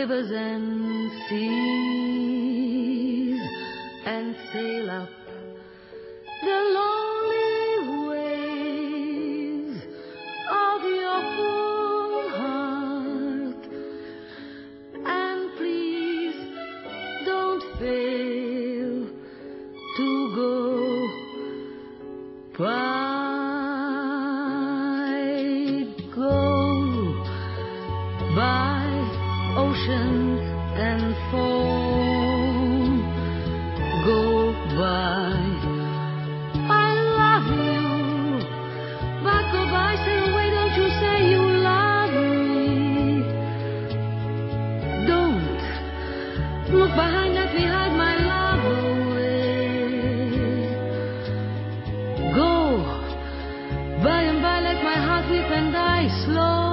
rivers and seas and sail up the lonely ways of your poor heart. And please don't fail to go by. By oceans and foam, go by. I love you, but go by. Say away, don't you say you love me. Don't look behind, let me hide my love away. Go by and by, let my heart weep and die slow.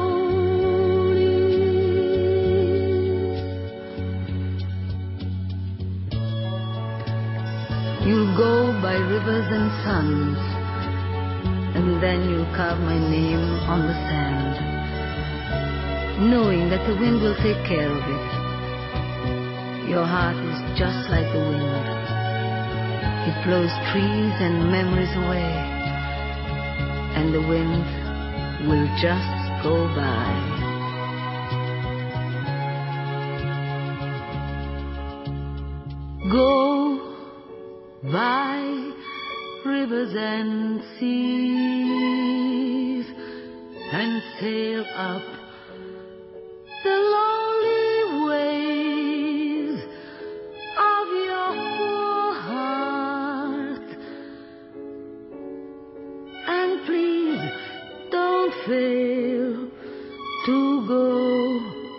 You'll go by rivers and suns, and then you'll carve my name on the sand, knowing that the wind will take care of it. Your heart is just like the wind. It blows trees and memories away, and the wind will just go by. Go by rivers and seas and sail up the lonely ways of your poor heart. And please don't fail to go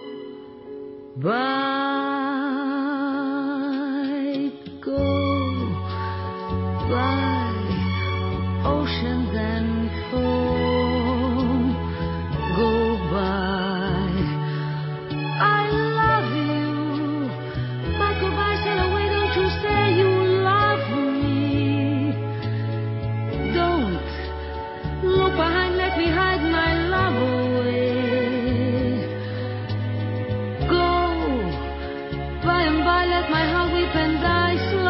by. By oceans and foam, go by. I love you, but go by, sail away, don't you say you love me. Don't look behind, let me hide my love away. Go by and by, let my heart weep and die slow.